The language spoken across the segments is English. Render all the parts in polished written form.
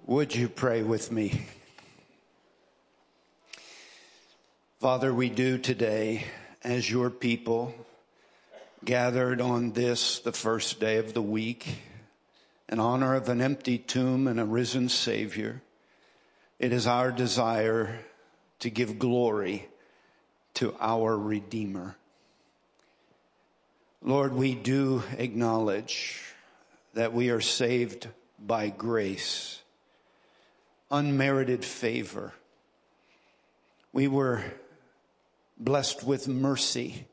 Would you pray with me? Father, we do today, as your people, gathered on this, the first day of the week, in honor of an empty tomb and a risen Savior. It is our desire to give glory to our Redeemer. Lord, we do acknowledge that we are saved by grace, unmerited favor. We were blessed with mercy.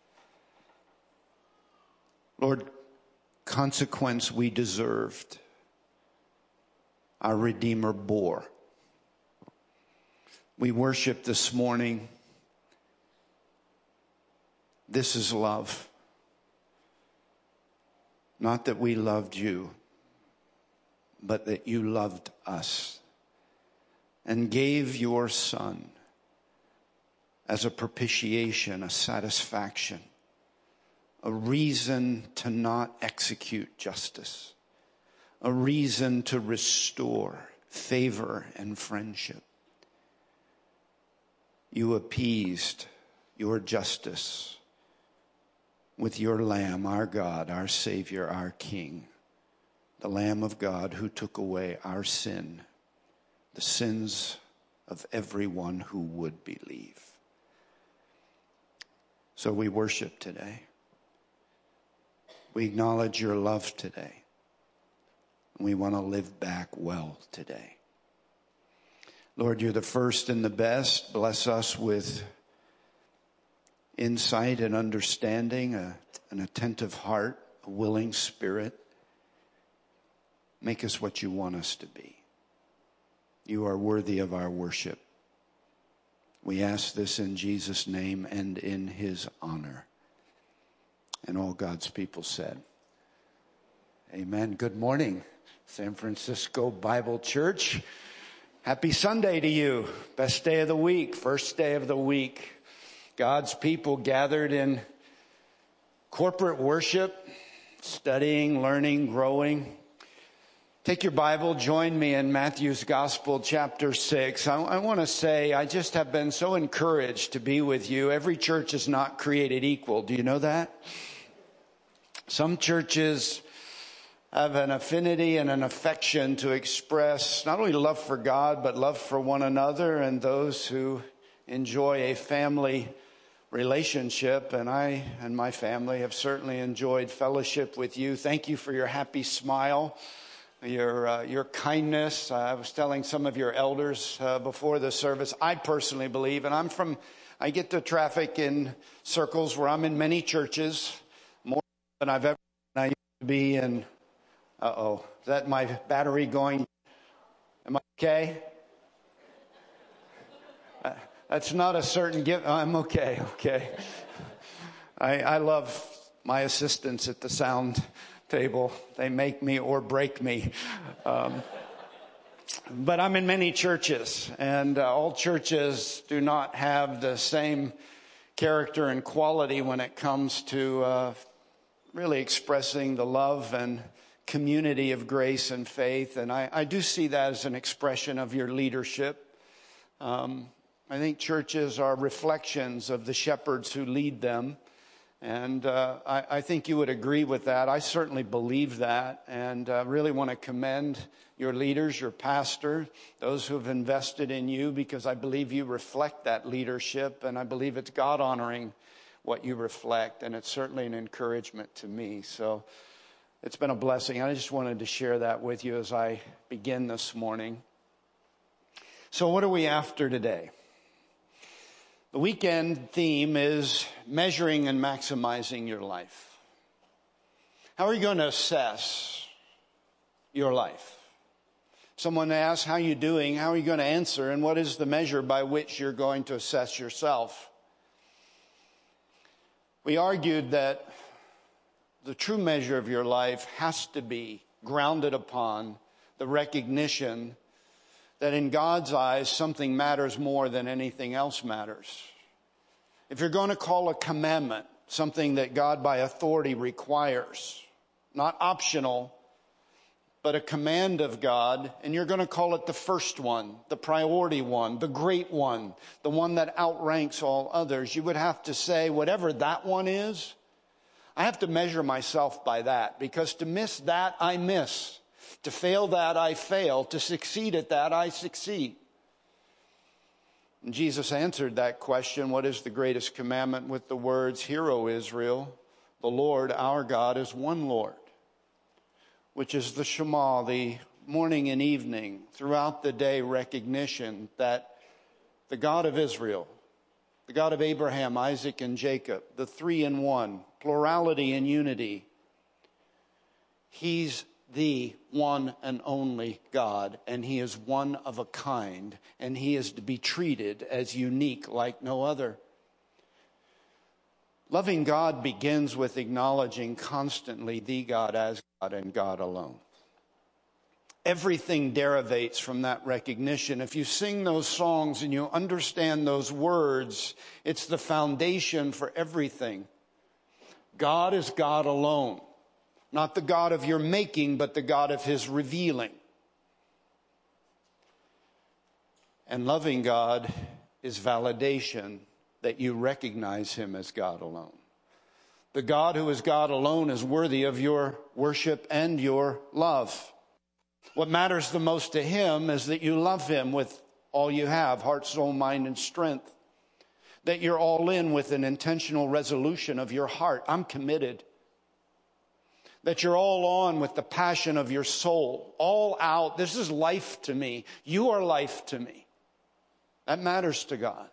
Lord, consequence we deserved, our Redeemer bore. We worship this morning. This is love. Not that we loved you, but that you loved us and gave your Son as a propitiation, a satisfaction, a reason to not execute justice, a reason to restore favor and friendship. You appeased your justice with your Lamb, our God, our Savior, our King, the Lamb of God who took away our sin, the sins of everyone who would believe. So we worship today. We acknowledge your love today. We want to live back well today. Lord, you're the first and the best. Bless us with insight and understanding, an attentive heart, a willing spirit. Make us what you want us to be. You are worthy of our worship. We ask this in Jesus' name and in his honor. And all God's people said, amen. Good morning, San Francisco Bible Church. Happy Sunday to you. Best day of the week, first day of the week. God's people gathered in corporate worship, studying, learning, growing. Take your Bible, join me in Matthew's Gospel, chapter 6. I want to say I just have been so encouraged to be with you. Every church is not created equal. Do you know that? Some churches have an affinity and an affection to express not only love for God, but love for one another and those who enjoy a family relationship. And I and my family have certainly enjoyed fellowship with you. Thank you for your happy smile, your kindness. I was telling some of your elders before the service, I personally believe, and I get to traffic in circles where I'm in many churches, more than I've ever been. I used to be in, is that my battery going? Am I okay? That's not a certain gift. I'm okay. I love my assistants at the sound table. They make me or break me. But I'm in many churches, and all churches do not have the same character and quality when it comes to really expressing the love and community of grace and faith. And I do see that as an expression of your leadership. I think churches are reflections of the shepherds who lead them. And I think you would agree with that. I certainly believe that, and really want to commend your leaders, your pastor, those who have invested in you, because I believe you reflect that leadership, and I believe it's God-honoring what you reflect, and it's certainly an encouragement to me. So it's been a blessing. I just wanted to share that with you as I begin this morning. So what are we after today? The weekend theme is measuring and maximizing your life. How are you going to assess your life? Someone asks, how are you doing? How are you going to answer? And what is the measure by which you're going to assess yourself? We argued that the true measure of your life has to be grounded upon the recognition that in God's eyes, something matters more than anything else matters. If you're going to call a commandment something that God by authority requires, not optional, but a command of God, and you're going to call it the first one, the priority one, the great one, the one that outranks all others, you would have to say, whatever that one is, I have to measure myself by that, because to miss that, I miss. To fail that, I fail. To succeed at that, I succeed. And Jesus answered that question, what is the greatest commandment, with the words, Hear, O Israel, the Lord our God is one Lord, which is the Shema, the morning and evening, throughout the day recognition that the God of Israel, the God of Abraham, Isaac, and Jacob, the three in one, plurality and unity, He's the one and only God, and He is one of a kind, and He is to be treated as unique like no other. Loving God begins with acknowledging constantly the God as God and God alone. Everything derivates from that recognition. If you sing those songs and you understand those words, it's the foundation for everything. God is God alone. Not the God of your making, but the God of His revealing. And loving God is validation that you recognize Him as God alone. The God who is God alone is worthy of your worship and your love. What matters the most to Him is that you love Him with all you have, heart, soul, mind, and strength. That you're all in with an intentional resolution of your heart. I'm committed. That you're all on with the passion of your soul. All out. This is life to me. You are life to me. That matters to God.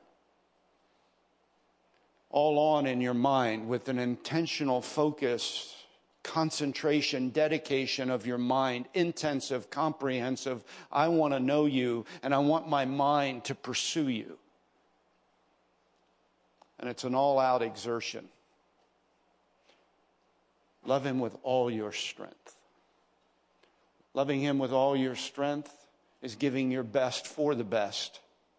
All on in your mind with an intentional focus, concentration, dedication of your mind, intensive, comprehensive. I want to know you, and I want my mind to pursue you. And it's an all-out exertion. Love Him with all your strength. Loving Him with all your strength is giving your best for the best.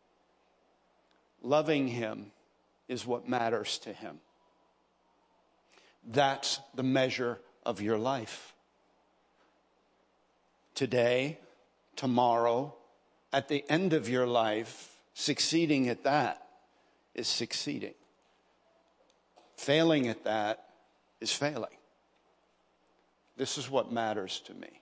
Loving Him is what matters to Him. That's the measure of your life. Today, tomorrow, at the end of your life, succeeding at that is succeeding. Failing at that is failing. This is what matters to me.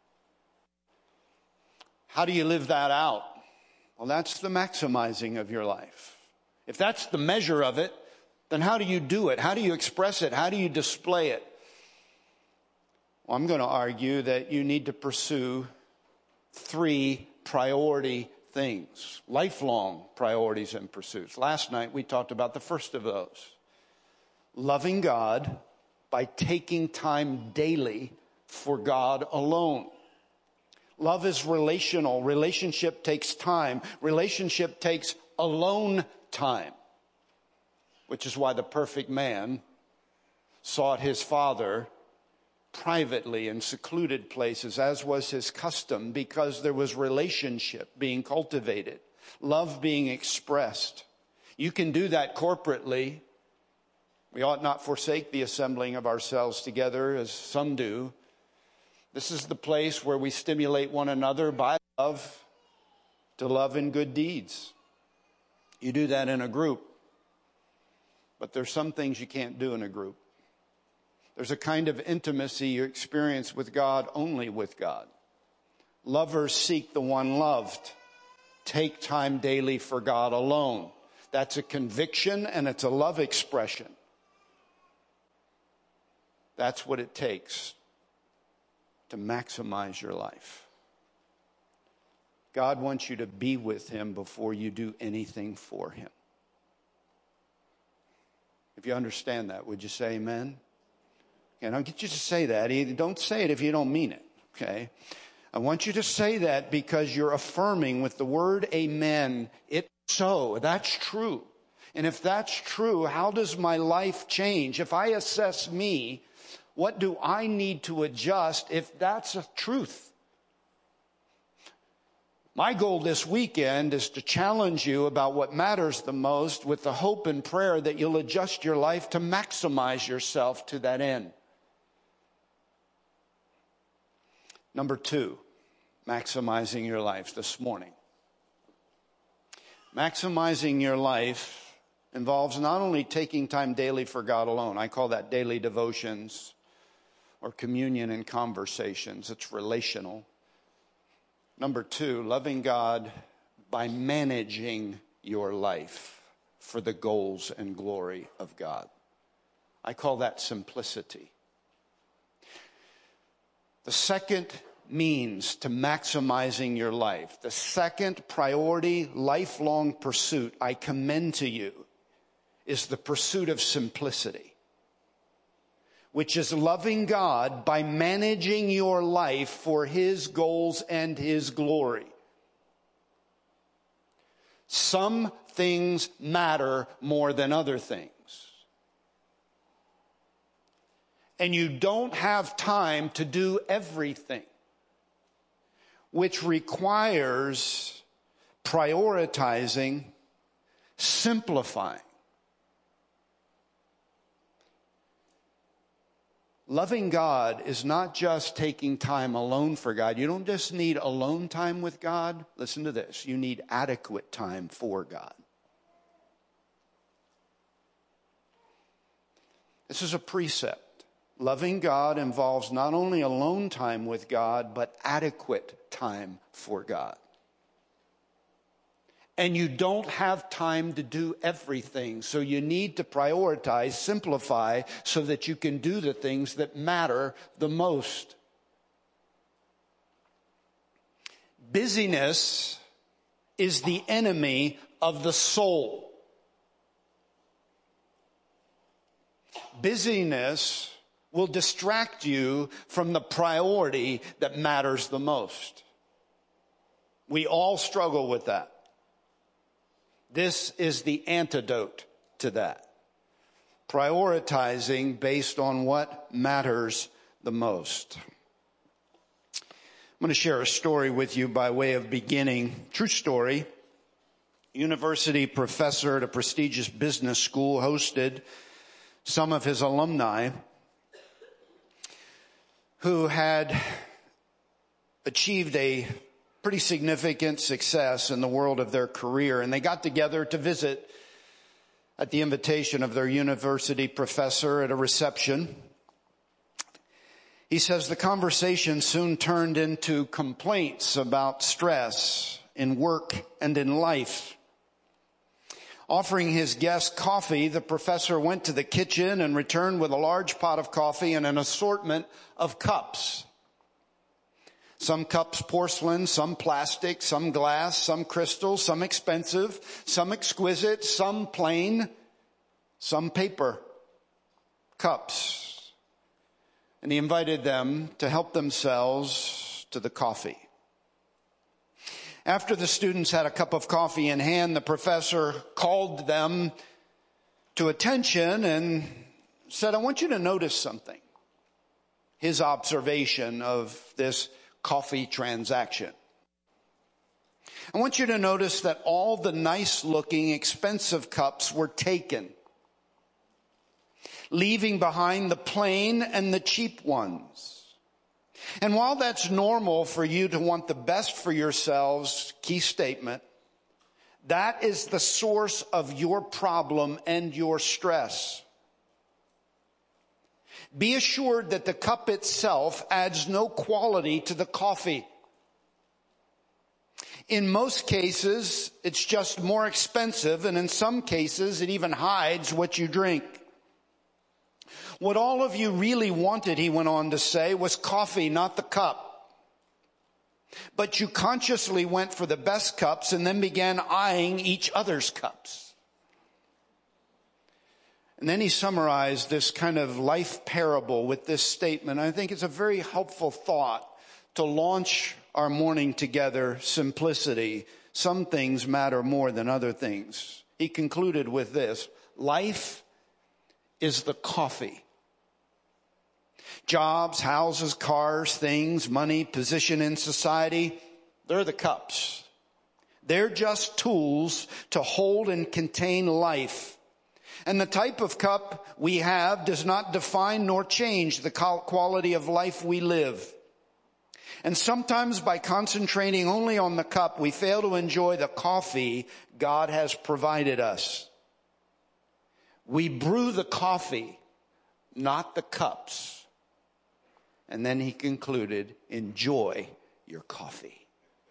How do you live that out? Well, that's the maximizing of your life. If that's the measure of it, then how do you do it? How do you express it? How do you display it? Well, I'm going to argue that you need to pursue 3 priority things, lifelong priorities and pursuits. Last night we talked about the first of those. Loving God by taking time daily for God alone. Love is relational. Relationship takes time. Relationship takes alone time, which is why the perfect man sought his Father privately in secluded places, as was his custom, because there was relationship being cultivated, love being expressed. You can do that corporately. We ought not forsake the assembling of ourselves together, as some do. This is the place where we stimulate one another by love to love in good deeds. You do that in a group. But there's some things you can't do in a group. There's a kind of intimacy you experience with God only with God. Lovers seek the one loved. Take time daily for God alone. That's a conviction and it's a love expression. That's what it takes to maximize your life. God wants you to be with Him before you do anything for Him. If you understand that, would you say amen? And I'll get you to say that. Don't say it if you don't mean it, okay? I want you to say that because you're affirming with the word amen, it's so. That's true. And if that's true, how does my life change? If I assess me, what do I need to adjust if that's a truth? My goal this weekend is to challenge you about what matters the most with the hope and prayer that you'll adjust your life to maximize yourself to that end. Number 2, maximizing your life this morning. Maximizing your life involves not only taking time daily for God alone. I call that daily devotions or communion and conversations. It's relational. Number 2, loving God by managing your life for the goals and glory of God. I call that simplicity. The second means to maximizing your life, the second priority, lifelong pursuit I commend to you, is the pursuit of simplicity, which is loving God by managing your life for His goals and His glory. Some things matter more than other things. And you don't have time to do everything, which requires prioritizing, simplifying. Loving God is not just taking time alone for God. You don't just need alone time with God. Listen to this. You need adequate time for God. This is a precept. Loving God involves not only alone time with God, but adequate time for God. And you don't have time to do everything, so you need to prioritize, simplify, so that you can do the things that matter the most. Busyness is the enemy of the soul. Busyness will distract you from the priority that matters the most. We all struggle with that. This is the antidote to that. Prioritizing based on what matters the most. I'm going to share a story with you by way of beginning. True story. University professor at a prestigious business school hosted some of his alumni who had achieved a pretty significant success in the world of their career. And they got together to visit at the invitation of their university professor at a reception. He says the conversation soon turned into complaints about stress in work and in life. Offering his guests coffee, the professor went to the kitchen and returned with a large pot of coffee and an assortment of cups. Some cups porcelain, some plastic, some glass, some crystal, some expensive, some exquisite, some plain, some paper cups. And he invited them to help themselves to the coffee. After the students had a cup of coffee in hand, the professor called them to attention and said, I want you to notice something. His observation of this coffee transaction. I want you to notice that all the nice looking expensive cups were taken, leaving behind the plain and the cheap ones. And while that's normal for you to want the best for yourselves, key statement, that is the source of your problem and your stress. Be assured that the cup itself adds no quality to the coffee. In most cases, it's just more expensive, and in some cases, it even hides what you drink. What all of you really wanted, he went on to say, was coffee, not the cup. But you consciously went for the best cups and then began eyeing each other's cups. And then he summarized this kind of life parable with this statement. I think it's a very helpful thought to launch our morning together, simplicity. Some things matter more than other things. He concluded with this: life is the coffee. Jobs, houses, cars, things, money, position in society, they're the cups. They're just tools to hold and contain life. And the type of cup we have does not define nor change the quality of life we live. And sometimes by concentrating only on the cup, we fail to enjoy the coffee God has provided us. We brew the coffee, not the cups. And then he concluded, enjoy your coffee.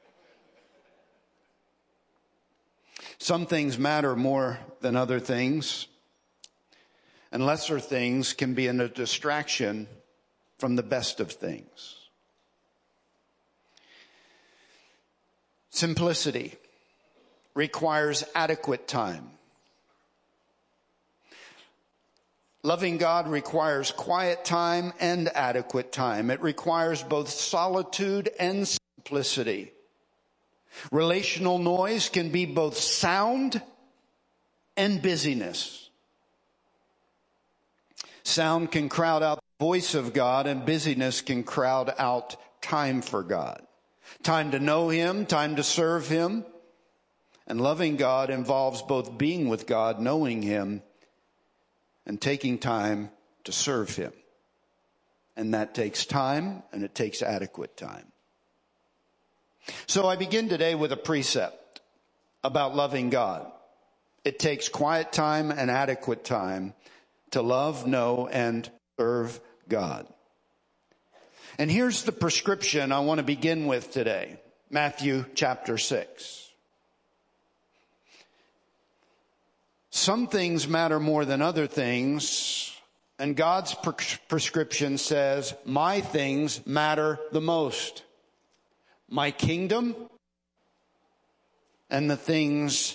Some things matter more than other things, and lesser things can be a distraction from the best of things. Simplicity requires adequate time. Loving God requires quiet time and adequate time. It requires both solitude and simplicity. Relational noise can be both sound and busyness. Sound can crowd out the voice of God, and busyness can crowd out time for God. Time to know Him, time to serve Him. And loving God involves both being with God, knowing Him, and taking time to serve Him. And that takes time, and it takes adequate time. So I begin today with a precept about loving God. It takes quiet time and adequate time to love, know, and serve God. And here's the prescription I want to begin with today. Matthew chapter 6. Some things matter more than other things, and God's prescription says, my things matter the most. My kingdom and the things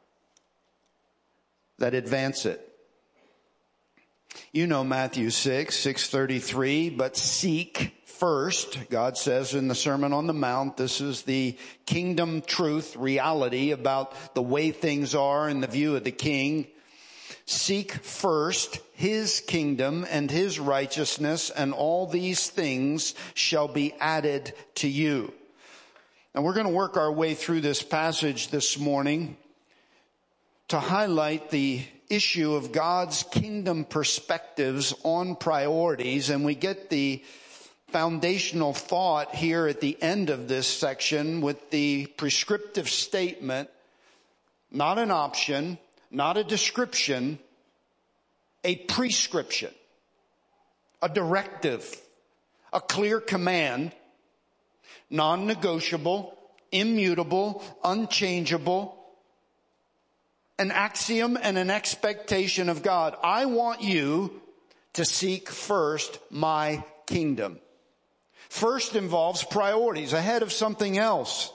that advance it. You know Matthew 6:33, but seek first, God says in the Sermon on the Mount, this is the kingdom truth, reality about the way things are in the view of the king. Seek first His kingdom and His righteousness, and all these things shall be added to you. And we're going to work our way through this passage this morning to highlight the issue of God's kingdom perspectives on priorities. And we get the foundational thought here at the end of this section with the prescriptive statement, not an option, not a description, a prescription, a directive, a clear command, non-negotiable, immutable, unchangeable, an axiom and an expectation of God. I want you to seek first my kingdom. First involves priorities ahead of something else.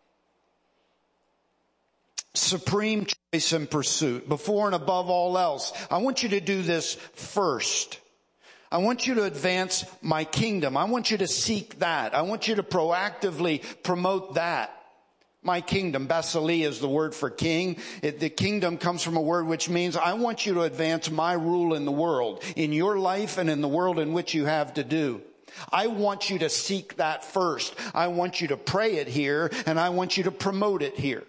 Supreme choice and pursuit, before and above all else. I want you to do this first. I want you to advance my kingdom. I want you to seek that. I want you to proactively promote that. My kingdom, basileia is the word for king. The kingdom comes from a word which means I want you to advance my rule in the world, in your life and in the world in which you have to do. I want you to seek that first. I want you to pray it here, and I want you to promote it here.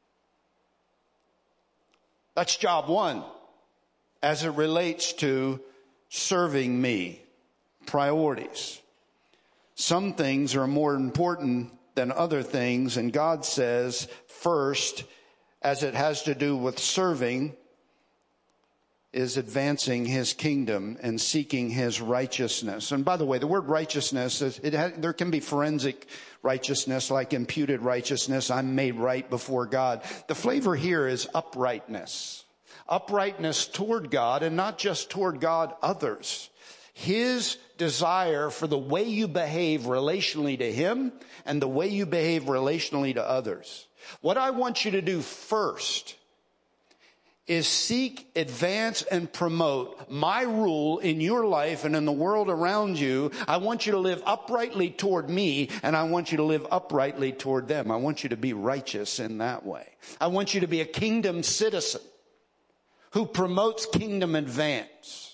That's job one as it relates to serving me. Priorities. Some things are more important than other things, and God says first, as it has to do with serving, is advancing His kingdom and seeking His righteousness. And by the way, the word righteousness, there can be forensic righteousness, like imputed righteousness. I'm made right before God. The flavor here is uprightness. Uprightness toward God, and not just toward God, others. His desire for the way you behave relationally to Him and the way you behave relationally to others. What I want you to do first is seek, advance, and promote my rule in your life and in the world around you. I want you to live uprightly toward me, and I want you to live uprightly toward them. I want you to be righteous in that way. I want you to be a kingdom citizen who promotes kingdom advance.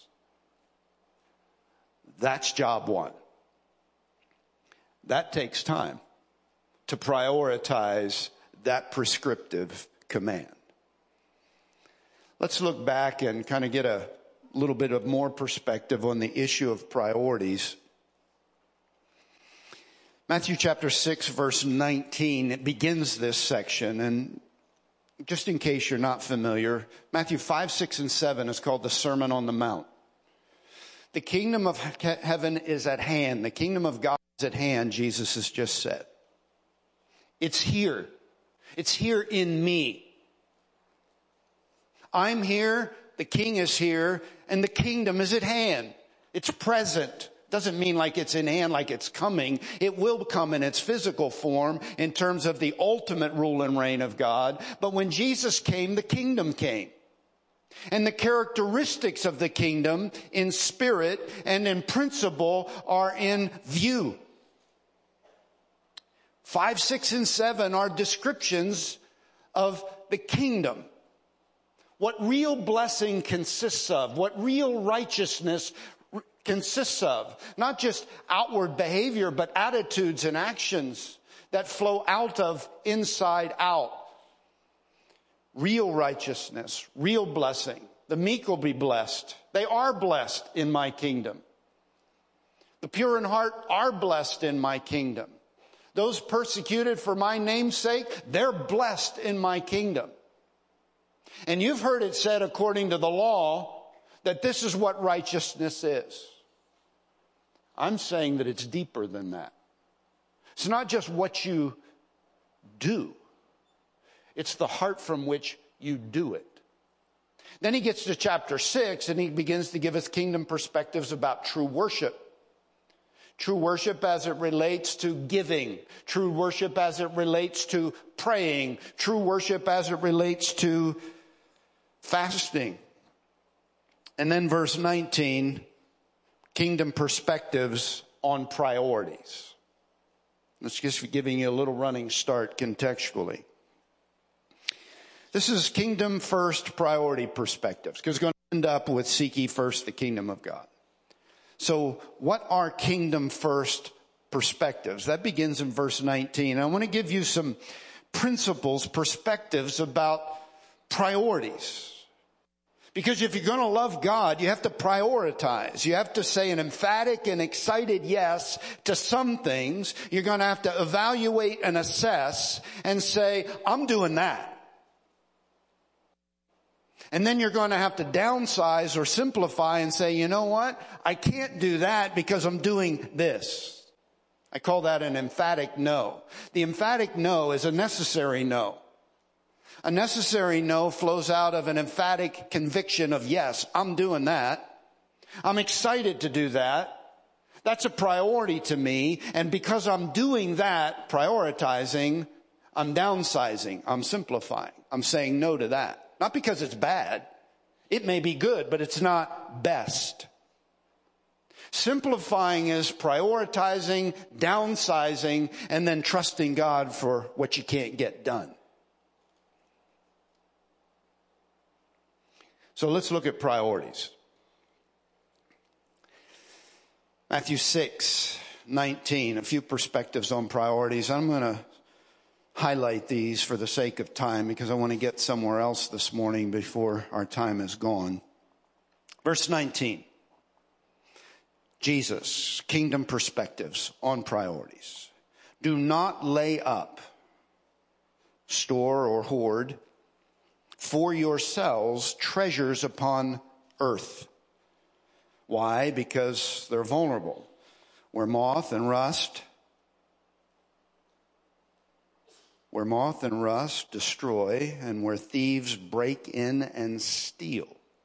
That's job one. That takes time to prioritize that prescriptive command. Let's look back and kind of get a little bit of more perspective on the issue of priorities. Matthew chapter 6, verse 19, it begins this section. And just in case you're not familiar, Matthew 5, 6, and 7 is called the Sermon on the Mount. The kingdom of heaven is at hand. The kingdom of God is at hand, Jesus has just said. It's here. It's here in me. I'm here, the king is here, and the kingdom is at hand. It's present. Doesn't mean like it's in hand, like it's coming. It will come in its physical form in terms of the ultimate rule and reign of God. But when Jesus came, the kingdom came. And the characteristics of the kingdom in spirit and in principle are in view. 5, 6, and 7 are descriptions of the kingdom. What real blessing consists of, what real righteousness consists of. Not just outward behavior, but attitudes and actions that flow out of inside out. Real righteousness, real blessing. The meek will be blessed. They are blessed in my kingdom. The pure in heart are blessed in my kingdom. Those persecuted for my name's sake, they're blessed in my kingdom. And you've heard it said according to the law that this is what righteousness is. I'm saying that it's deeper than that. It's not just what you do. It's the heart from which you do it. Then he gets to chapter 6 and he begins to give us kingdom perspectives about true worship. True worship as it relates to giving. True worship as it relates to praying. True worship as it relates to fasting. And then verse 19, kingdom perspectives on priorities. Let's just giving you a little running start contextually. This is kingdom first priority perspectives, because it's going to end up with seek ye first the kingdom of God. So what are kingdom first perspectives? That begins in verse 19. I want to give you some principles, perspectives about priorities. Because if you're going to love God, you have to prioritize. You have to say an emphatic and excited yes to some things. You're going to have to evaluate and assess and say, I'm doing that. And then you're going to have to downsize or simplify and say, you know what? I can't do that because I'm doing this. I call that an emphatic no. The emphatic no is a necessary no. A necessary no flows out of an emphatic conviction of yes, I'm doing that. I'm excited to do that. That's a priority to me. And because I'm doing that, prioritizing, I'm downsizing, I'm simplifying. I'm saying no to that. Not because it's bad. It may be good, but it's not best. Simplifying is prioritizing, downsizing, and then trusting God for what you can't get done. So let's look at priorities. Matthew 6:19, a few perspectives on priorities. I'm going to highlight these for the sake of time because I want to get somewhere else this morning before our time is gone. Verse 19. Jesus, kingdom perspectives on priorities. Do not lay up, store or hoard for yourselves treasures upon earth. Why? Because they're vulnerable. Where moth and rust destroy, and where thieves break in and steal.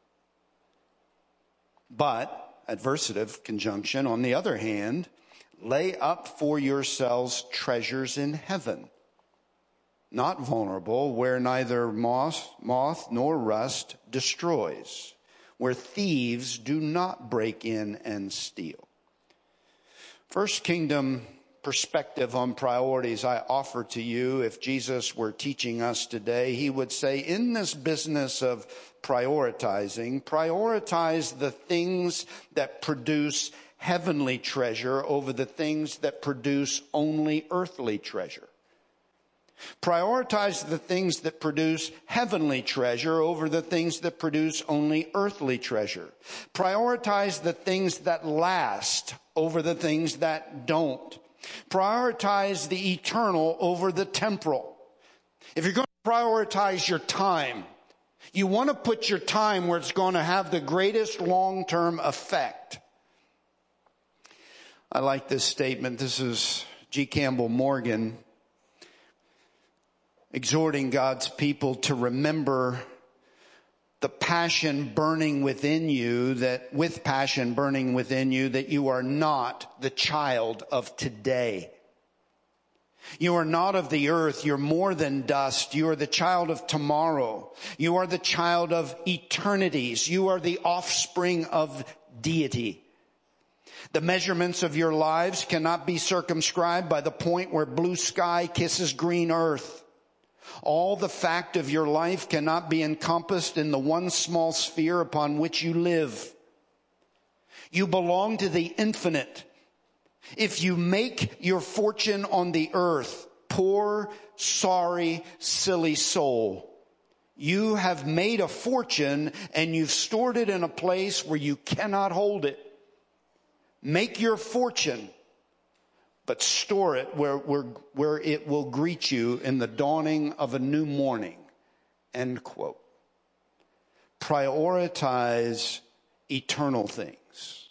But, adversative conjunction, on the other hand, lay up for yourselves treasures in heaven, not vulnerable, where neither moth nor rust destroys, where thieves do not break in and steal. First kingdom perspective on priorities I offer to you. If Jesus were teaching us today, he would say, in this business of prioritizing, prioritize the things that produce heavenly treasure over the things that produce only earthly treasure. Prioritize the things that produce heavenly treasure over the things that produce only earthly treasure. Prioritize the things that last over the things that don't. Prioritize the eternal over the temporal. If you're going to prioritize your time, you want to put your time where it's going to have the greatest long-term effect. I like this statement. This is G. Campbell Morgan exhorting God's people to remember the passion burning within you, that with passion burning within you, that you are not the child of today. You are not of the earth. You're more than dust. You are the child of tomorrow. You are the child of eternities. You are the offspring of deity. The measurements of your lives cannot be circumscribed by the point where blue sky kisses green earth. All the fact of your life cannot be encompassed in the one small sphere upon which you live. You belong to the infinite. If you make your fortune on the earth, poor, sorry, silly soul, you have made a fortune and you've stored it in a place where you cannot hold it. Make your fortune, but store it where it will greet you in the dawning of a new morning. End quote. Prioritize eternal things,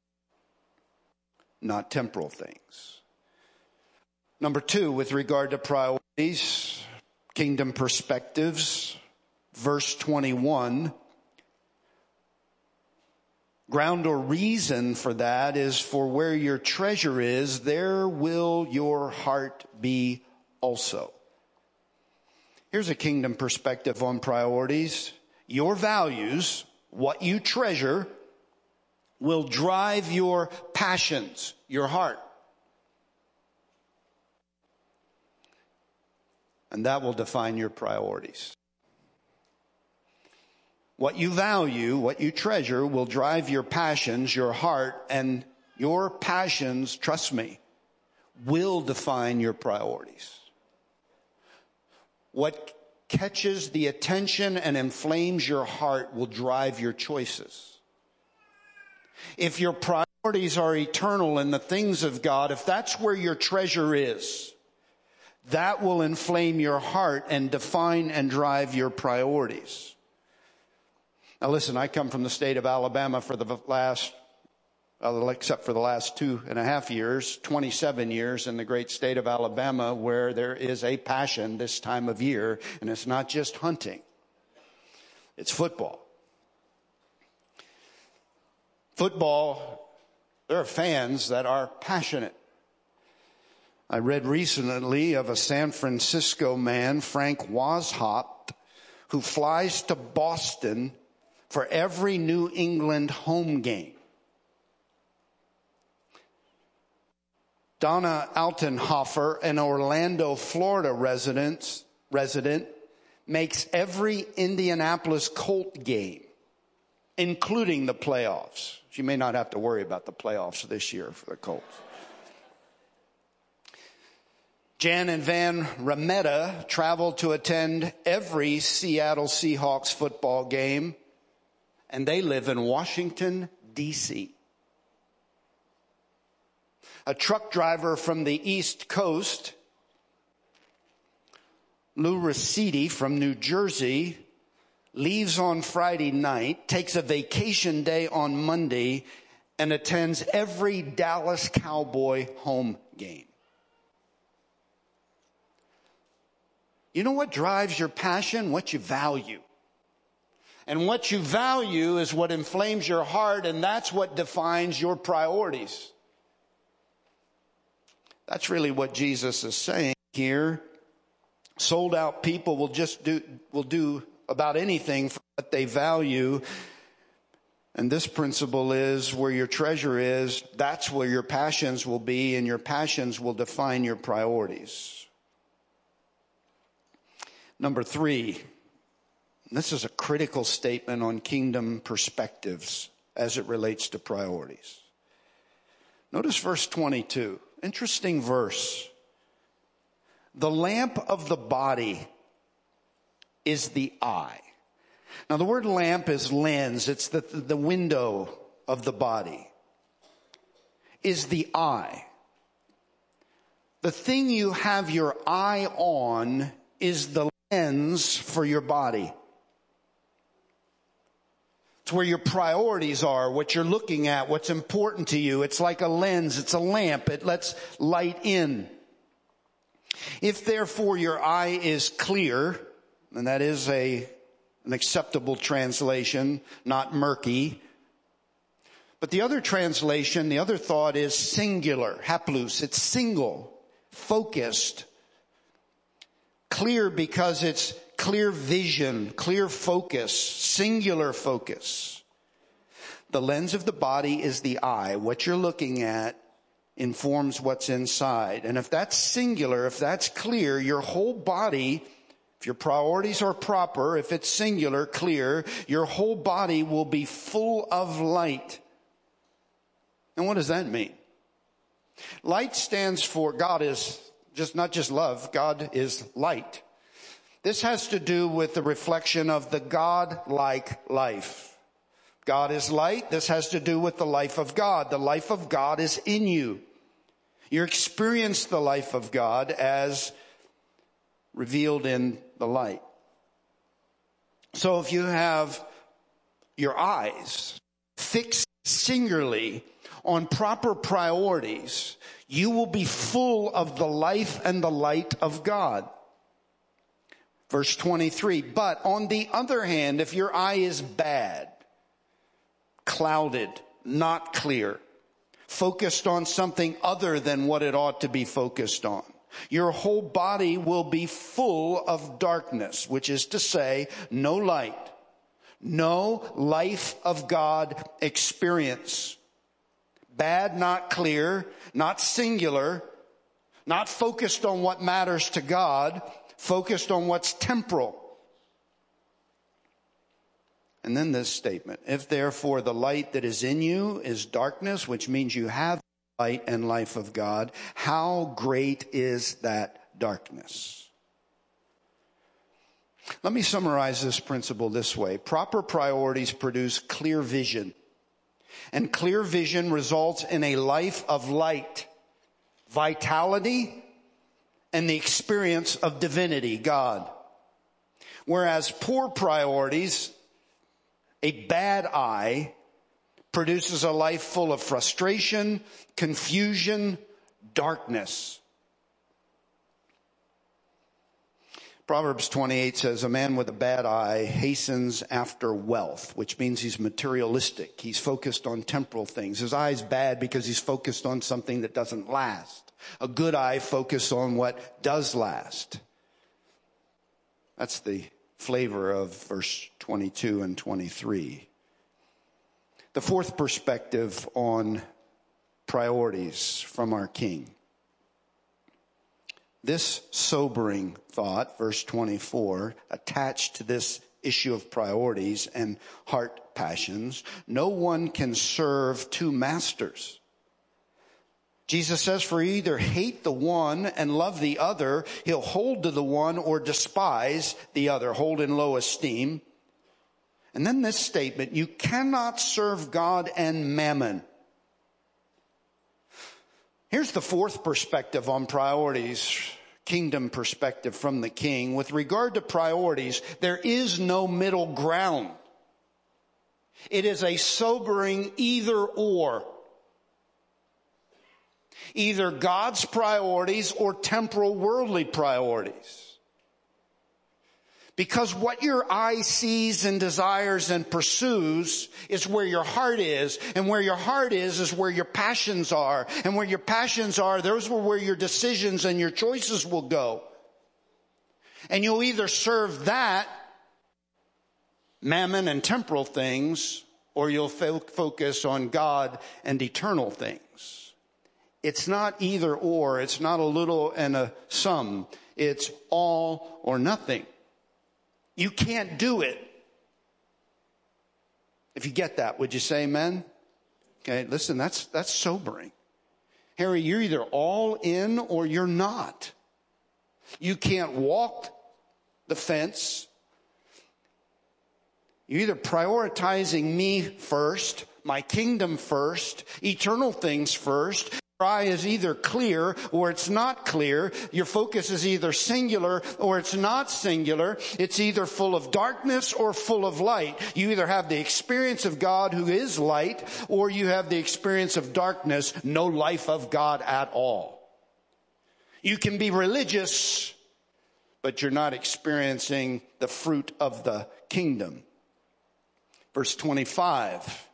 not temporal things. Number 2, with regard to priorities, kingdom perspectives, verse 21. Ground or reason for that is, for where your treasure is, there will your heart be also. Here's a kingdom perspective on priorities. Your values, what you treasure, will drive your passions, your heart. And that will define your priorities. What you value, what you treasure, will drive your passions, your heart, and your passions, trust me, will define your priorities. What catches the attention and inflames your heart will drive your choices. If your priorities are eternal in the things of God, if that's where your treasure is, that will inflame your heart and define and drive your priorities. Now listen, I come from the state of Alabama for the last, except for the last 2.5 years, 27 years in the great state of Alabama, where there is a passion this time of year, and it's not just hunting. It's football. Football, there are fans that are passionate. I read recently of a San Francisco man, Frank Washop, who flies to Boston for every New England home game. Donna Altenhofer, an Orlando, Florida resident, makes every Indianapolis Colt game, including the playoffs. She may not have to worry about the playoffs this year for the Colts. Jan and Van Rametta traveled to attend every Seattle Seahawks football game, and they live in Washington, D.C. A truck driver from the East Coast, Lou Rossetti from New Jersey, leaves on Friday night, takes a vacation day on Monday, and attends every Dallas Cowboy home game. You know what drives your passion? What you value. And what you value is what inflames your heart, and that's what defines your priorities. That's really what Jesus is saying here. Sold out people will do about anything for what they value. And this principle is, where your treasure is, that's where your passions will be, and your passions will define your priorities. Number 3, this is a critical statement on kingdom perspectives as it relates to priorities. Notice verse 22. Interesting verse. The lamp of the body is the eye. Now the word lamp is lens. It's the window of the body. Is the eye. The thing you have your eye on is the lens for your body. It's where your priorities are, what you're looking at, what's important to you. It's like a lens, it's a lamp. It lets light in. If therefore your eye is clear, and that is an acceptable translation, not murky. But the other translation, the other thought is singular, haplous. It's single, focused. Clear because it's clear vision, clear focus, singular focus. The lens of the body is the eye. What you're looking at informs what's inside. And if that's singular, if that's clear, your whole body, if your priorities are proper, if it's singular, clear, your whole body will be full of light. And what does that mean? Light stands for God is not just love, God is light. This has to do with the reflection of the God-like life. God is light. This has to do with the life of God. The life of God is in you. You experience the life of God as revealed in the light. So if you have your eyes fixed singularly on proper priorities, you will be full of the life and the light of God. Verse 23, but on the other hand, if your eye is bad, clouded, not clear, focused on something other than what it ought to be focused on, your whole body will be full of darkness, which is to say, no light, no life of God experience. Bad, not clear, not singular, not focused on what matters to God, focused on what's temporal. And then this statement, if therefore the light that is in you is darkness, which means you have light and life of God, how great is that darkness? Let me summarize this principle this way. Proper priorities produce clear vision. And clear vision results in a life of light, vitality, and the experience of divinity, God. Whereas poor priorities, a bad eye, produces a life full of frustration, confusion, darkness. Proverbs 28 says, a man with a bad eye hastens after wealth, which means he's materialistic. He's focused on temporal things. His eye's bad because he's focused on something that doesn't last. A good eye focuses on what does last. That's the flavor of verse 22 and 23. The fourth perspective on priorities from our King. This sobering thought, verse 24, attached to this issue of priorities and heart passions, no one can serve two masters. Jesus says, for you either hate the one and love the other, he'll hold to the one or despise the other, hold in low esteem. And then this statement, you cannot serve God and mammon. Here's the fourth perspective on priorities, kingdom perspective from the King. With regard to priorities, there is no middle ground. It is a sobering either or. Either God's priorities or temporal worldly priorities. Because what your eye sees and desires and pursues is where your heart is. And where your heart is where your passions are. And where your passions are, those are where your decisions and your choices will go. And you'll either serve that, mammon and temporal things, or you'll focus on God and eternal things. It's not either or. It's not a little and a some. It's all or nothing. You can't do it. If you get that, would you say amen? Okay, listen, that's sobering. Harry, you're either all in or you're not. You can't walk the fence. You're either prioritizing me first, my kingdom first, eternal things first, Your eye is either clear or it's not clear. Your focus is either singular or it's not singular. It's either full of darkness or full of light. You either have the experience of God who is light, or you have the experience of darkness, no life of God at all. You can be religious, but you're not experiencing the fruit of the kingdom. Verse 25.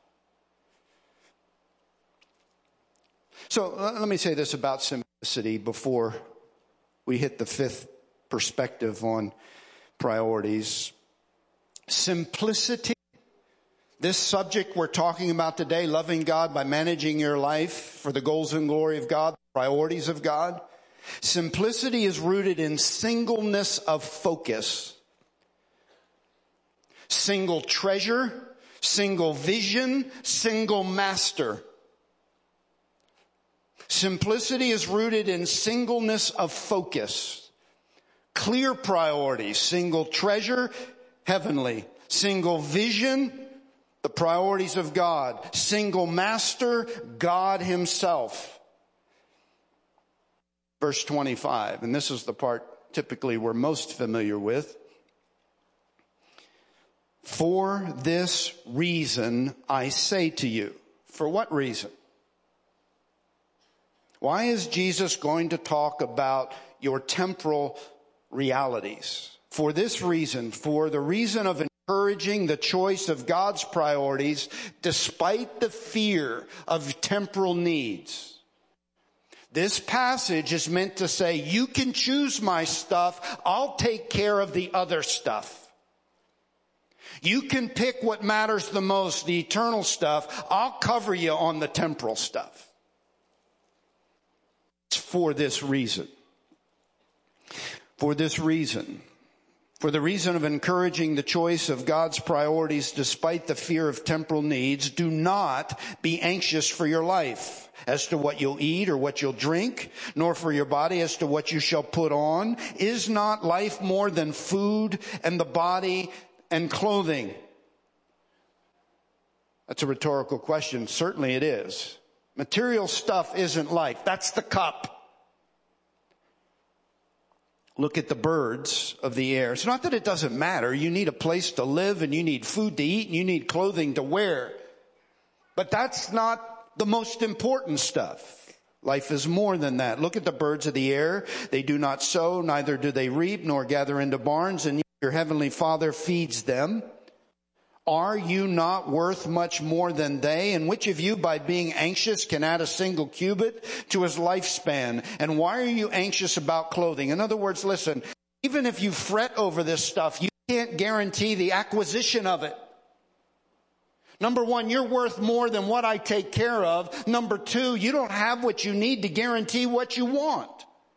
So let me say this about simplicity before we hit the fifth perspective on priorities. Simplicity, this subject we're talking about today, loving God by managing your life for the goals and glory of God, the priorities of God. Simplicity is rooted in singleness of focus. Single treasure, single vision, single master. Simplicity is rooted in singleness of focus. Clear priorities, single treasure, heavenly. Single vision, the priorities of God. Single master, God himself. Verse 25, and this is the part typically we're most familiar with. For this reason I say to you. For what reason? Why is Jesus going to talk about your temporal realities? For this reason, for the reason of encouraging the choice of God's priorities despite the fear of temporal needs. This passage is meant to say, you can choose my stuff, I'll take care of the other stuff. You can pick what matters the most, the eternal stuff, I'll cover you on the temporal stuff. For this reason. For this reason. For the reason of encouraging the choice of God's priorities despite the fear of temporal needs, do not be anxious for your life as to what you'll eat or what you'll drink, nor for your body as to what you shall put on. Is not life more than food, and the body and clothing? That's a rhetorical question. Certainly it is. Material stuff isn't life. That's the cup. Look at the birds of the air. It's not that it doesn't matter. You need a place to live, and you need food to eat, and you need clothing to wear. But that's not the most important stuff. Life is more than that. Look at the birds of the air. They do not sow, neither do they reap, nor gather into barns, and yet your heavenly Father feeds them. Are you not worth much more than they? And which of you, by being anxious, can add a single cubit to his lifespan? And why are you anxious about clothing? In other words, listen, even if you fret over this stuff, you can't guarantee the acquisition of it. Number one, you're worth more than what I take care of. Number two, you don't have what you need to guarantee what you want.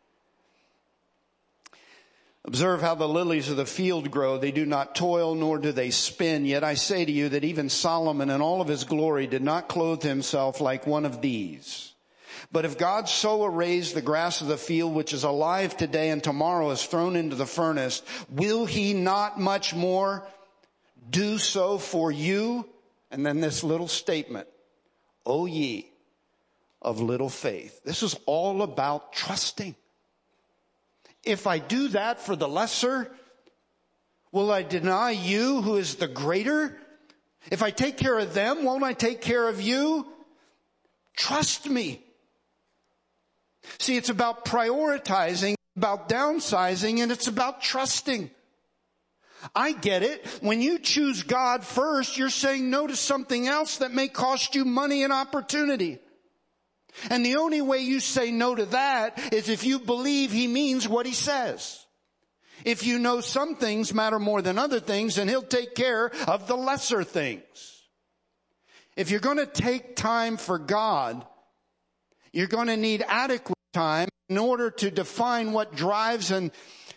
Observe how the lilies of the field grow. They do not toil, nor do they spin. Yet I say to you that even Solomon in all of his glory did not clothe himself like one of these. But if God so arrays the grass of the field, which is alive today and tomorrow is thrown into the furnace, will he not much more do so for you? And then this little statement, O ye of little faith. This is all about trusting. If I do that for the lesser, will I deny you who is the greater? If I take care of them, won't I take care of you? Trust me. See, it's about prioritizing, about downsizing, and it's about trusting. I get it. When you choose God first, you're saying no to something else that may cost you money and opportunity. And the only way you say no to that is if you believe he means what he says. If you know some things matter more than other things, then he'll take care of the lesser things. If you're going to take time for God, you're going to need adequate time in order to define what drives and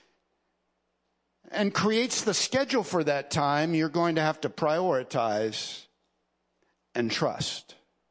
creates the schedule for that time. You're going to have to prioritize and trust.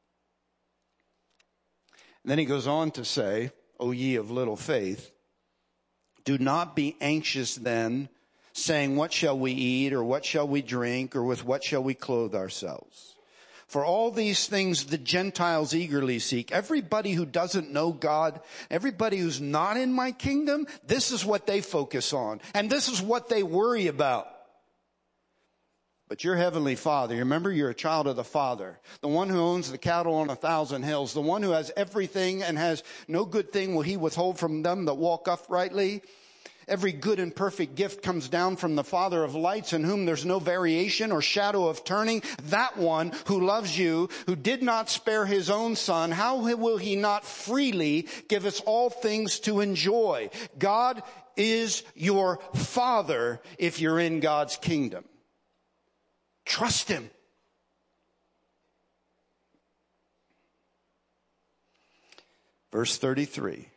And then he goes on to say, O ye of little faith, do not be anxious then, saying, what shall we eat, or what shall we drink, or with what shall we clothe ourselves? For all these things the Gentiles eagerly seek. Everybody who doesn't know God, everybody who's not in my kingdom, this is what they focus on. And this is what they worry about. But your heavenly Father, you remember you're a child of the Father, the one who owns the cattle on 1,000 hills, the one who has everything and has no good thing will he withhold from them that walk uprightly. Every good and perfect gift comes down from the Father of lights, in whom there's no variation or shadow of turning. That one who loves you, who did not spare his own Son, how will he not freely give us all things to enjoy? God is your Father if you're in God's kingdom. Trust him. Verse 33.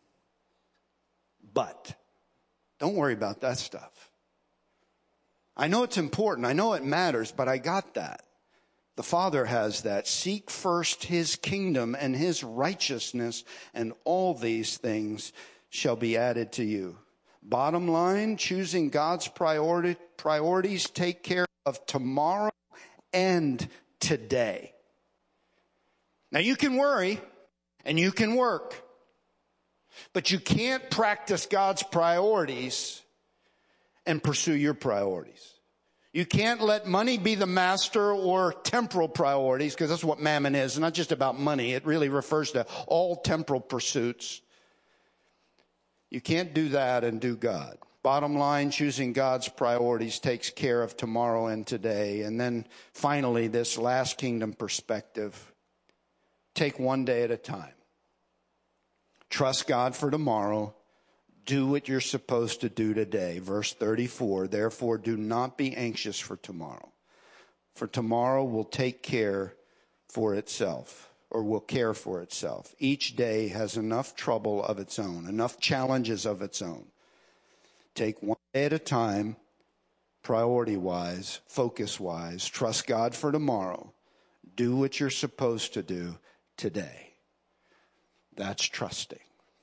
But don't worry about that stuff. I know it's important. I know it matters, but I got that. The Father has that. Seek first his kingdom and his righteousness, and all these things shall be added to you. Bottom line, choosing God's priorities take care of tomorrow and today. Now you can worry and you can work, but you can't practice God's priorities and pursue your priorities. You can't let money be the master or temporal priorities, because that's what mammon is. It's not just about money. It really refers to all temporal pursuits. You can't do that and do God. Bottom line, choosing God's priorities takes care of tomorrow and today. And then finally, this last kingdom perspective. Take one day at a time. Trust God for tomorrow. Do what you're supposed to do today. Verse 34, therefore do not be anxious for tomorrow. For tomorrow will take care for itself, or will care for itself. Each day has enough trouble of its own, enough challenges of its own. Take one day at a time, priority-wise, focus-wise. Trust God for tomorrow. Do what you're supposed to do today. That's trusting.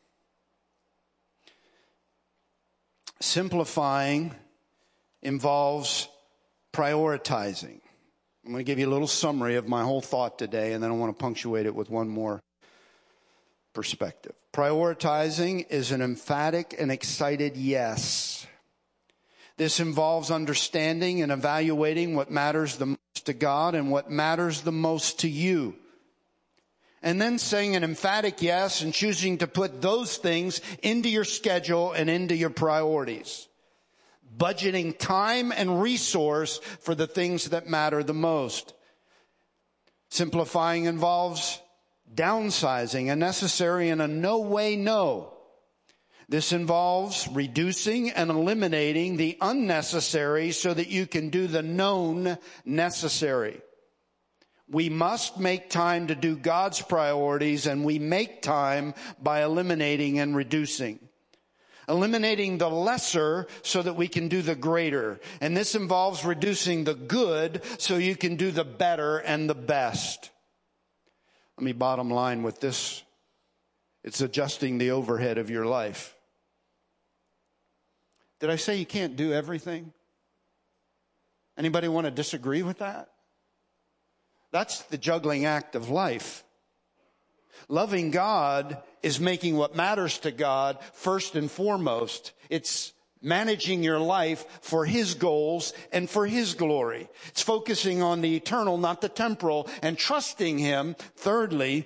Simplifying involves prioritizing. I'm going to give you a little summary of my whole thought today, and then I want to punctuate it with one more perspective. Prioritizing is an emphatic and excited yes. This involves understanding and evaluating what matters the most to God and what matters the most to you. And then saying an emphatic yes and choosing to put those things into your schedule and into your priorities. Budgeting time and resource for the things that matter the most. Simplifying involves downsizing, a necessary and a no way no. This involves reducing and eliminating the unnecessary so that you can do the known necessary. We must make time to do God's priorities, and we make time by eliminating and reducing. Eliminating the lesser so that we can do the greater. And this involves reducing the good so you can do the better and the best. Let me bottom line with this. It's adjusting the overhead of your life. Did I say you can't do everything? Anybody want to disagree with that? That's the juggling act of life. Loving God is making what matters to God first and foremost. It's managing your life for his goals and for his glory. It's focusing on the eternal, not the temporal, and trusting him. Thirdly,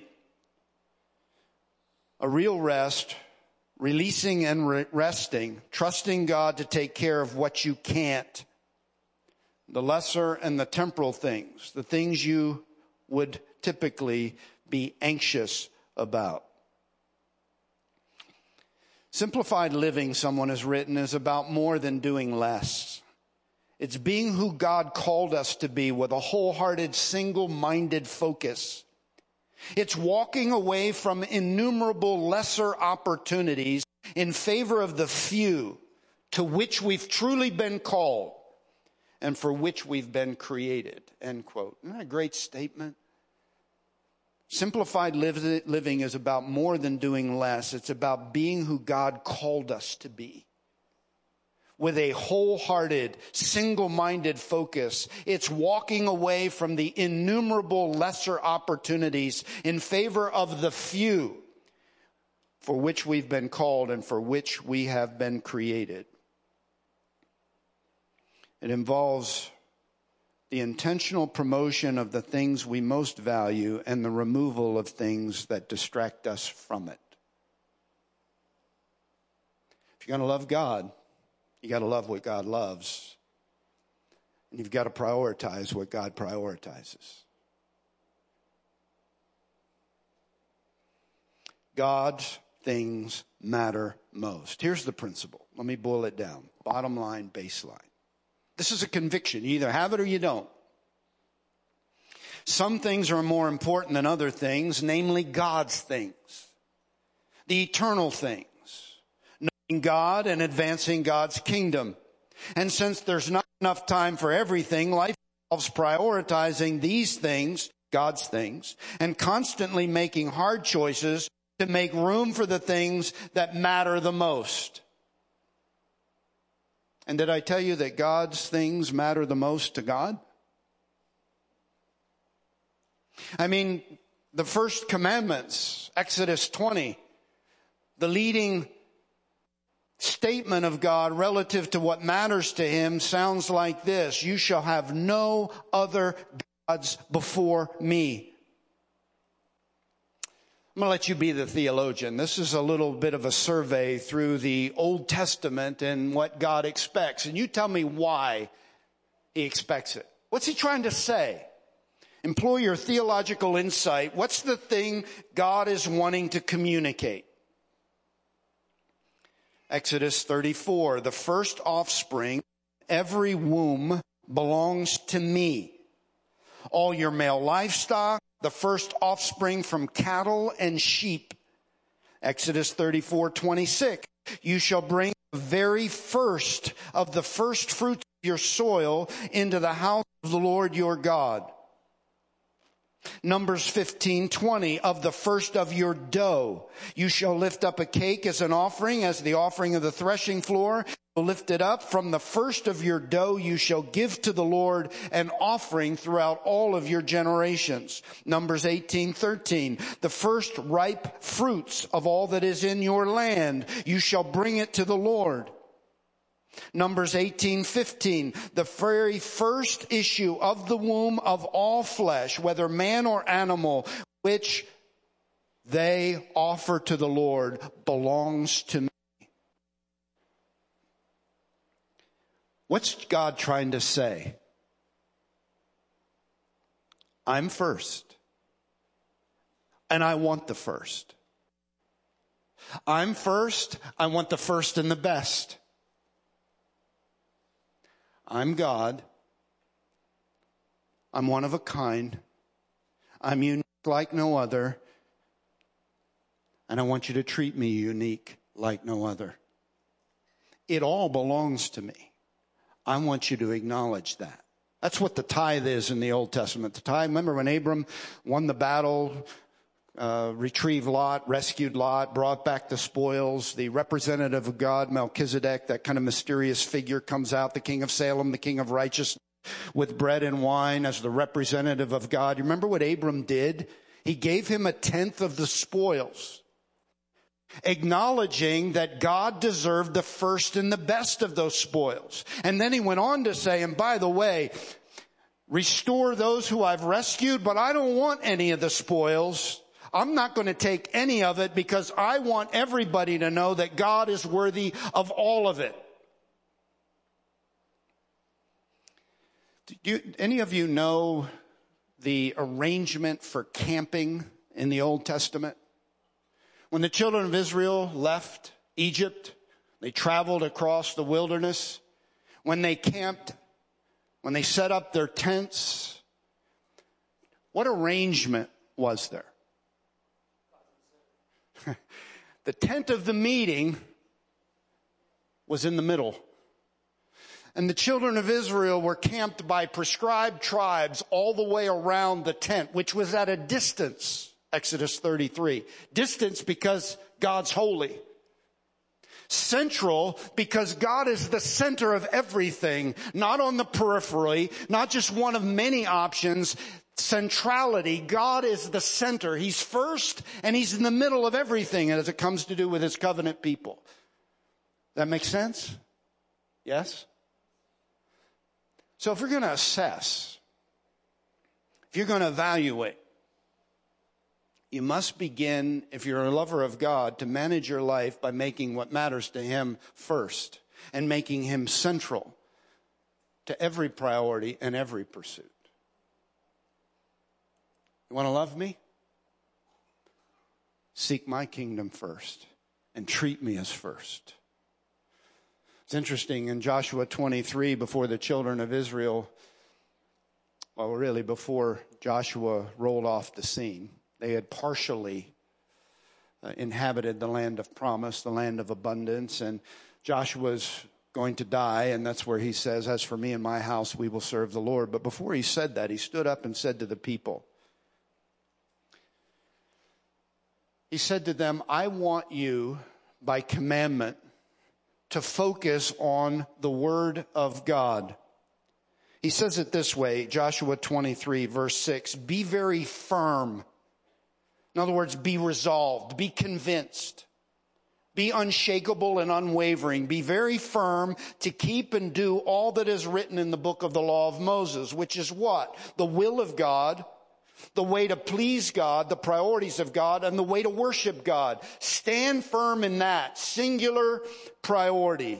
a real rest, releasing and resting, trusting God to take care of what you can't. The lesser and the temporal things, the things you would typically be anxious about. Simplified living, someone has written, is about more than doing less. It's being who God called us to be with a wholehearted, single-minded focus. It's walking away from innumerable lesser opportunities in favor of the few to which we've truly been called and for which we've been created. End quote. Isn't that a great statement? Simplified living is about more than doing less. It's about being who God called us to be. with a wholehearted, single-minded focus. It's walking away from the innumerable lesser opportunities in favor of the few for which we've been called and for which we have been created. It involves the intentional promotion of the things we most value and the removal of things that distract us from it. If you're going to love God, you got to love what God loves. And you've got to prioritize what God prioritizes. God's things matter most. Here's the principle. Let me boil it down. Bottom line, baseline. This is a conviction. You either have it or you don't. Some things are more important than other things, namely God's things, the eternal things, knowing God and advancing God's kingdom. And since there's not enough time for everything, life involves prioritizing these things, God's things, and constantly making hard choices to make room for the things that matter the most. And did I tell you that God's things matter the most to God? I mean, the first commandments, Exodus 20, the leading statement of God relative to what matters to him sounds like this: you shall have no other gods before me. I'm going to let you be the theologian. This is a little bit of a survey through the Old Testament and what God expects. And you tell me why he expects it. What's he trying to say? Employ your theological insight. What's the thing God is wanting to communicate? Exodus 34, the first offspring, every womb belongs to me. All your male livestock, the first offspring from cattle and sheep. Exodus 34:26. You shall bring the very first of the first fruits of your soil into the house of the Lord your God. Numbers 15:20. Of the first of your dough, you shall lift up a cake as an offering, as the offering of the threshing floor. Lift it up. From the first of your dough you shall give to the Lord an offering throughout all of your generations. Numbers 18:13. The first ripe fruits of all that is in your land, you shall bring it to the Lord. Numbers 18:15. The very first issue of the womb of all flesh, whether man or animal, which they offer to the Lord, belongs to me. What's God trying to say? I'm first. And I want the first. I'm first. I want the first and the best. I'm God. I'm one of a kind. I'm unique like no other. And I want you to treat me unique like no other. It all belongs to me. I want you to acknowledge that. That's what the tithe is in the Old Testament. The tithe, remember when Abram won the battle, retrieved Lot, rescued Lot, brought back the spoils. The representative of God, Melchizedek, that kind of mysterious figure, comes out, the king of Salem, the king of righteousness, with bread and wine as the representative of God. You remember what Abram did? He gave him 1/10 of the spoils, acknowledging that God deserved the first and the best of those spoils. And then he went on to say, and by the way, restore those who I've rescued, but I don't want any of the spoils. I'm not going to take any of it because I want everybody to know that God is worthy of all of it. Any of you know the arrangement for camping in the Old Testament? When the children of Israel left Egypt, they traveled across the wilderness. When they camped, when they set up their tents, what arrangement was there? The tent of the meeting was in the middle. And the children of Israel were camped by prescribed tribes all the way around the tent, which was at a distance. Exodus 33. Distance because God's holy. Central because God is the center of everything, not on the periphery, not just one of many options. Centrality. God is the center. He's first and He's in the middle of everything as it comes to do with His covenant people. That makes sense? Yes? So if you're going to assess, if you're going to evaluate, you must begin, if you're a lover of God, to manage your life by making what matters to Him first and making Him central to every priority and every pursuit. You want to love me? Seek my kingdom first and treat me as first. It's interesting in Joshua 23, before the children of Israel, well, really before Joshua rolled off the scene, they had partially inhabited the land of promise, the land of abundance, and Joshua's going to die, and that's where he says, as for me and my house, we will serve the Lord. But before he said that, he stood up and said to the people, he said to them, I want you, by commandment, to focus on the Word of God. He says it this way, Joshua 23, verse 6, be very firm. In other words, be resolved, be convinced, be unshakable and unwavering, be very firm to keep and do all that is written in the book of the law of Moses, which is what? The will of God, the way to please God, the priorities of God, and the way to worship God. Stand firm in that singular priority,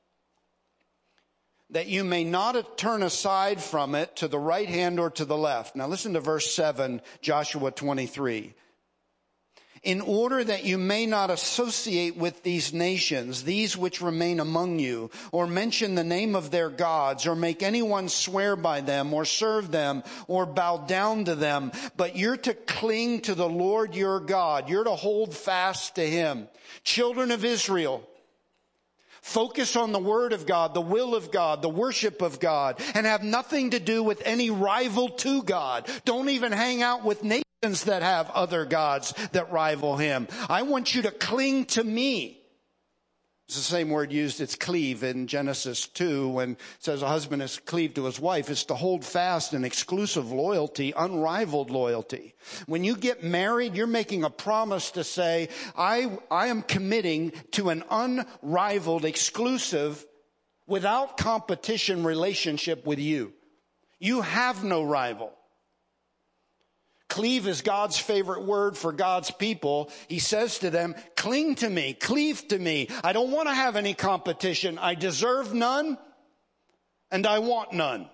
that you may not turn aside from it to the right hand or to the left. Now listen to verse 7, Joshua 23. In order that you may not associate with these nations, these which remain among you, or mention the name of their gods, or make anyone swear by them, or serve them, or bow down to them. But you're to cling to the Lord your God. You're to hold fast to Him. Children of Israel, focus on the Word of God, the will of God, the worship of God, and have nothing to do with any rival to God. Don't even hang out with nations that have other gods that rival Him. I want you to cling to me. It's the same word used, it's cleave in Genesis 2 when it says a husband is cleaved to his wife. It's to hold fast an exclusive loyalty, unrivaled loyalty. When you get married, you're making a promise to say, I am committing to an unrivaled, exclusive, without competition relationship with you. You have no rival. Cleave is God's favorite word for God's people. He says to them, cling to me, cleave to me. I don't want to have any competition. I deserve none, and I want none.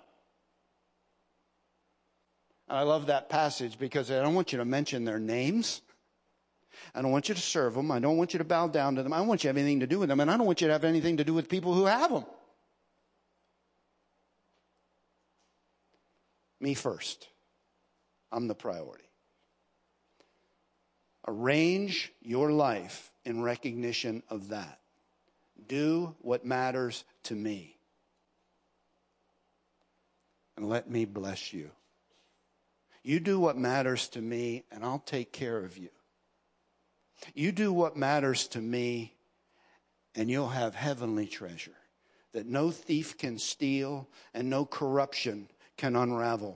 And I love that passage because I don't want you to mention their names. I don't want you to serve them. I don't want you to bow down to them. I don't want you to have anything to do with them, and I don't want you to have anything to do with people who have them. Me first. I'm the priority. Arrange your life in recognition of that. Do what matters to me. And let me bless you. You do what matters to me, and I'll take care of you. You do what matters to me, and you'll have heavenly treasure that no thief can steal and no corruption can unravel.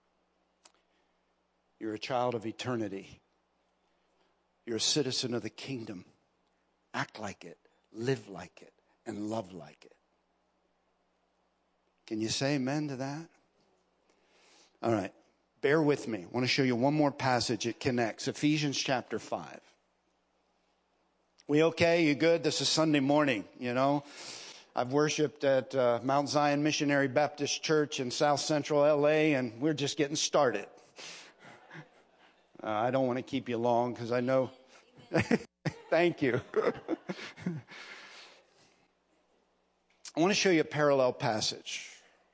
You're a child of eternity. You're a citizen of the kingdom. Act like it, live like it, and love like it. Can you say amen to that? All right. Bear with me. I want to show you one more passage. It connects. Ephesians chapter 5. We okay? You good? This is Sunday morning, you know. I've worshiped at Mount Zion Missionary Baptist Church in South Central LA, and we're just getting started. I don't want to keep you long because I know. Thank you. I want to show you a parallel passage.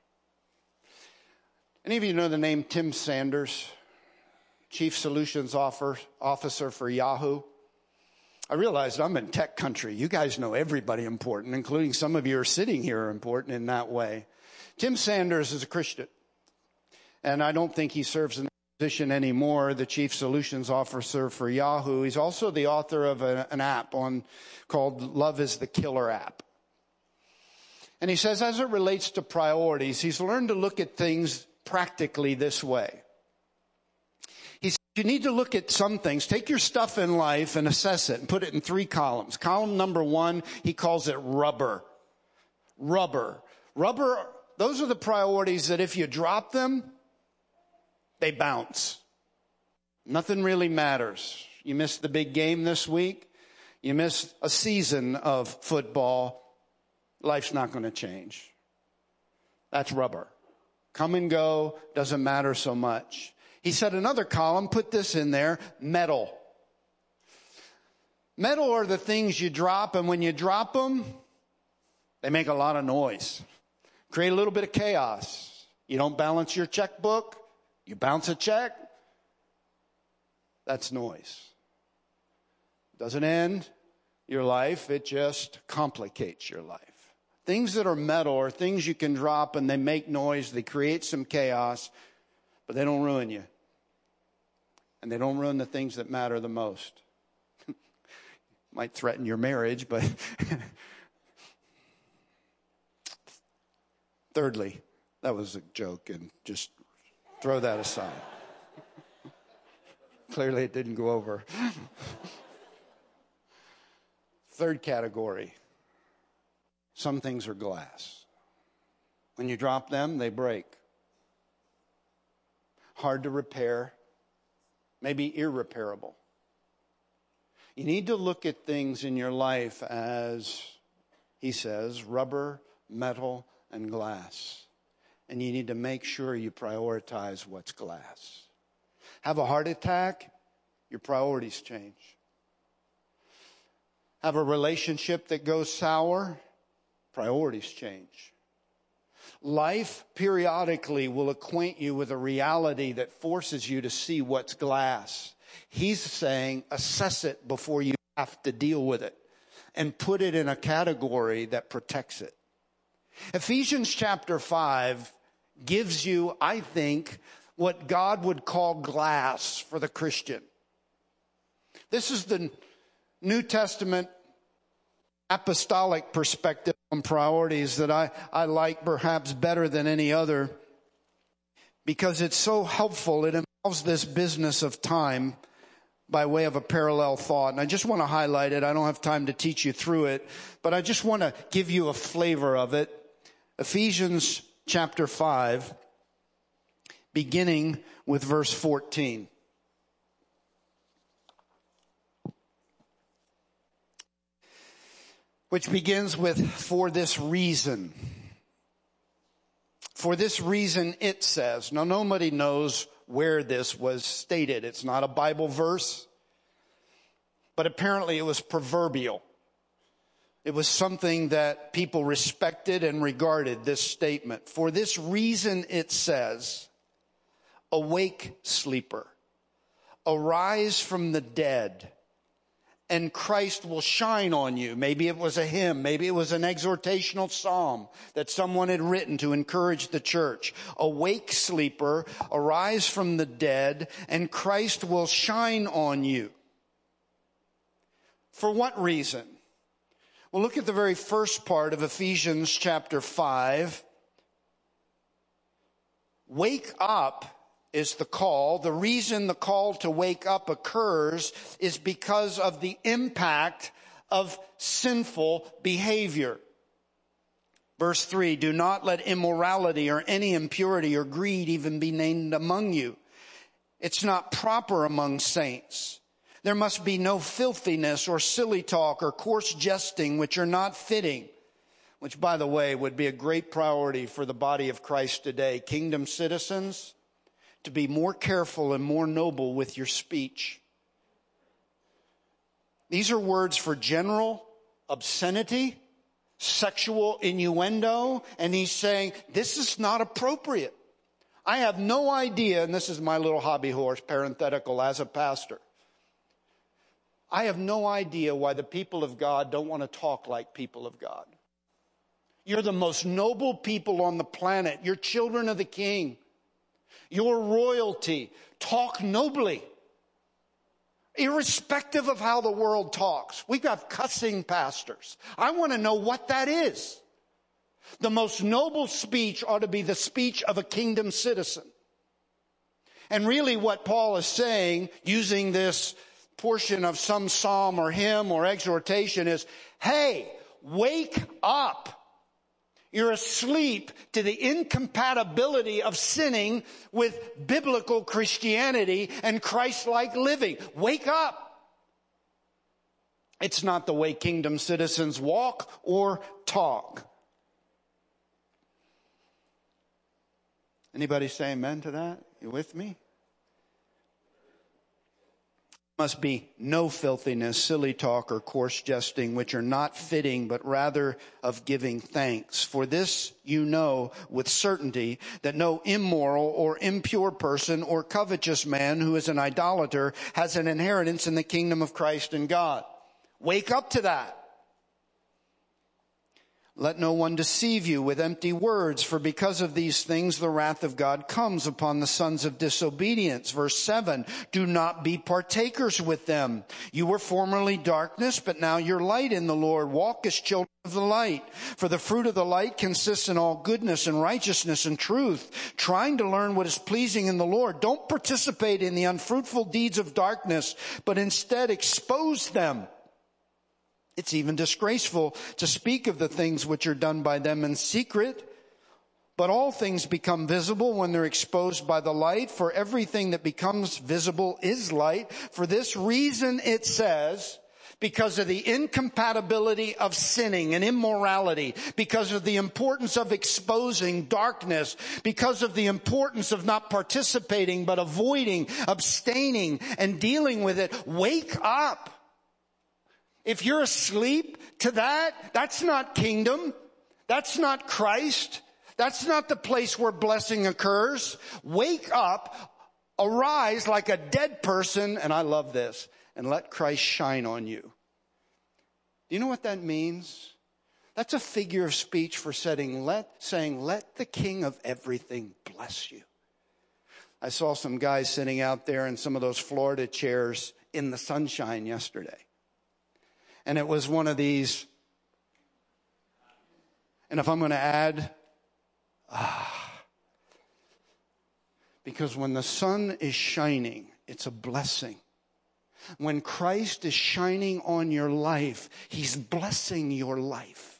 Any of you know the name Tim Sanders, Chief Solutions Officer for Yahoo? I realized I'm in tech country. You guys know everybody important, including some of you are sitting here are important in that way. Tim Sanders is a Christian, and I don't think he serves in position anymore, the chief solutions officer for Yahoo. He's also the author of an app called Love is the Killer app. And he says, as it relates to priorities, he's learned to look at things practically this way. He said, you need to look at some things. Take your stuff in life and assess it and put it in 3 columns. Column number 1, he calls it rubber. Rubber. Those are the priorities that if you drop them, they bounce. Nothing really matters. You missed the big game this week. You missed a season of football. Life's not going to change. That's rubber. Come and go, doesn't matter so much. He said another column, put this in there, metal. Metal are the things you drop, and when you drop them, they make a lot of noise. Create a little bit of chaos. You don't balance your checkbook. You bounce a check. That's noise. Doesn't end your life. It just complicates your life. Things that are metal are things you can drop and they make noise. They create some chaos, but they don't ruin you. And they don't ruin the things that matter the most. Might threaten your marriage, but thirdly, that was a joke, and just throw that aside. Clearly it didn't go over. Third category. Some things are glass. When you drop them, they break. Hard to repair. Maybe irreparable. You need to look at things in your life as, he says, rubber, metal, and glass. And you need to make sure you prioritize what's glass. Have a heart attack, your priorities change. Have a relationship that goes sour, priorities change. Life periodically will acquaint you with a reality that forces you to see what's glass. He's saying, assess it before you have to deal with it, and put it in a category that protects it. Ephesians chapter 5 gives you, I think, what God would call glass for the Christian. This is the New Testament apostolic perspective on priorities that I like perhaps better than any other, because it's so helpful. It involves this business of time by way of a parallel thought. And I just want to highlight it. I don't have time to teach you through it, but I just want to give you a flavor of it. Ephesians chapter 5, beginning with verse 14. Which begins with, for this reason. For this reason, it says. Now, nobody knows where this was stated. It's not a Bible verse, but apparently it was proverbial. It was something that people respected and regarded, this statement. For this reason, it says, awake, sleeper, arise from the dead, and Christ will shine on you. Maybe it was a hymn. Maybe it was an exhortational psalm that someone had written to encourage the church. Awake, sleeper, arise from the dead, and Christ will shine on you. For what reason? Well, look at the very first part of Ephesians chapter 5. Wake up is the call. The reason the call to wake up occurs is because of the impact of sinful behavior. Verse 3, do not let immorality or any impurity or greed even be named among you. It's not proper among saints. There must be no filthiness or silly talk or coarse jesting, which are not fitting. Which, by the way, would be a great priority for the body of Christ today. Kingdom citizens, to be more careful and more noble with your speech. These are words for general obscenity, sexual innuendo, and he's saying this is not appropriate. I have no idea, and this is my little hobby horse, parenthetical, as a pastor. I have no idea why the people of God don't want to talk like people of God. You're the most noble people on the planet. You're children of the King. your royalty. Talk nobly. Irrespective of how the world talks. We've got cussing pastors. I want to know what that is. The most noble speech ought to be the speech of a kingdom citizen. And really what Paul is saying, using this portion of some psalm or hymn or exhortation, is, hey, wake up. You're asleep to the incompatibility of sinning with biblical Christianity and Christ-like living. Wake up. It's not the way kingdom citizens walk or talk. Anybody say amen to that? You with me? Must be no filthiness, silly talk, or coarse jesting, which are not fitting, but rather of giving thanks. For this you know with certainty, that no immoral or impure person or covetous man who is an idolater has an inheritance in the kingdom of Christ and God. Wake up to that. Let no one deceive you with empty words, for because of these things the wrath of God comes upon the sons of disobedience. Verse 7, do not be partakers with them. You were formerly darkness, but now you're light in the Lord. Walk as children of the light. For the fruit of the light consists in all goodness and righteousness and truth, trying to learn what is pleasing in the Lord. Don't participate in the unfruitful deeds of darkness, but instead expose them. It's even disgraceful to speak of the things which are done by them in secret. But all things become visible when they're exposed by the light. For everything that becomes visible is light. For this reason it says, because of the incompatibility of sinning and immorality, because of the importance of exposing darkness, because of the importance of not participating but avoiding, abstaining, and dealing with it, wake up. If you're asleep to that, that's not kingdom. That's not Christ. That's not the place where blessing occurs. Wake up, arise like a dead person, and I love this, and let Christ shine on you. Do you know what that means? That's a figure of speech for saying, let the King of everything bless you. I saw some guys sitting out there in some of those Florida chairs in the sunshine yesterday. And it was one of these, and if I'm going to add, because when the sun is shining, it's a blessing. When Christ is shining on your life, He's blessing your life.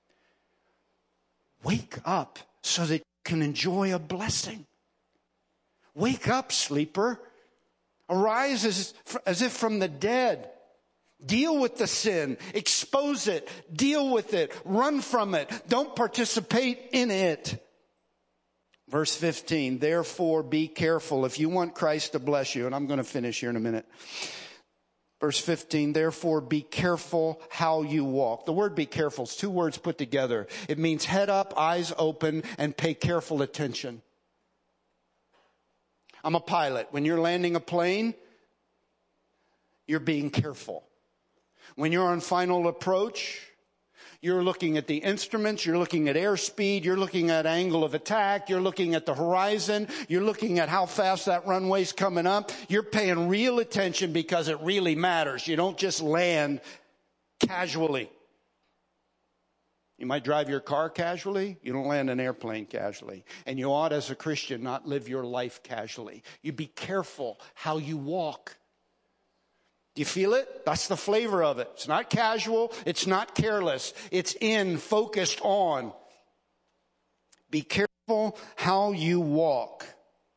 Wake up so that you can enjoy a blessing. Wake up, sleeper. Arise as if from the dead. Deal with the sin. Expose it. Deal with it. Run from it. Don't participate in it. Verse 15, therefore be careful if you want Christ to bless you. And I'm going to finish here in a minute. Verse 15, therefore be careful how you walk. The word be careful is two words put together. It means head up, eyes open, and pay careful attention. I'm a pilot. When you're landing a plane, you're being careful. When you're on final approach, you're looking at the instruments, you're looking at airspeed, you're looking at angle of attack, you're looking at the horizon, you're looking at how fast that runway's coming up. You're paying real attention because it really matters. You don't just land casually. You might drive your car casually. You don't land an airplane casually. And you ought, as a Christian, not live your life casually. You be careful how you walk. Do you feel it? That's the flavor of it. It's not casual. It's not careless. It's focused on. Be careful how you walk.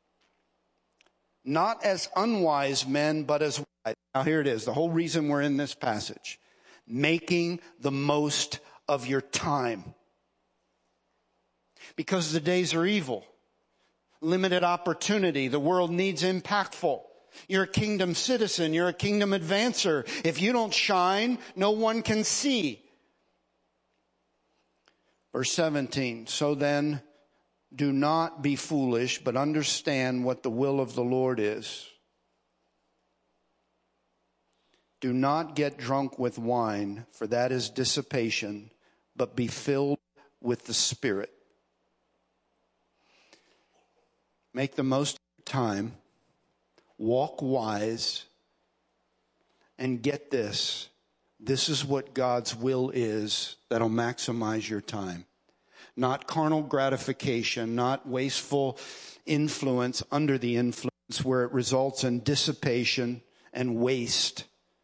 Not as unwise men, but as wise. Now here it is. The whole reason we're in this passage. Making the most of your time. Because the days are evil. Limited opportunity. The world needs impactful. You're a kingdom citizen. You're a kingdom advancer. If you don't shine, no one can see. Verse 17, so then do not be foolish, but understand what the will of the Lord is. Do not get drunk with wine, for that is dissipation, but be filled with the Spirit. Make the most time, walk wise, and get this. This is what God's will is that'll maximize your time. Not carnal gratification, not wasteful influence under the influence where it results in dissipation and waste.